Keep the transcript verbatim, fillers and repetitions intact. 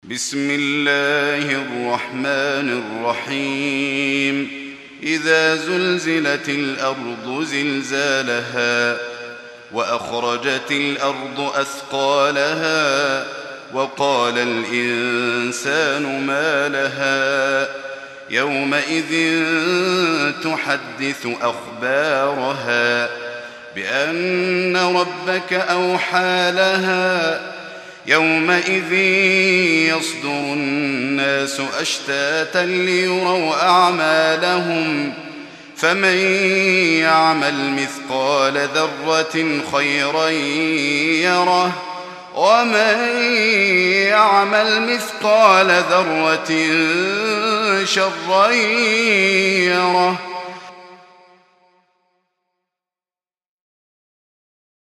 بسم الله الرحمن الرحيم إذا زلزلت الأرض زلزالها وأخرجت الأرض أثقالها وقال الإنسان ما لها يومئذ تحدث أخبارها بأن ربك أوحى لها يومئذ يصدر الناس أشتاتا ليروا أعمالهم فمن يعمل مثقال ذرة خيرا يره ومن يعمل مثقال ذرة شرا يره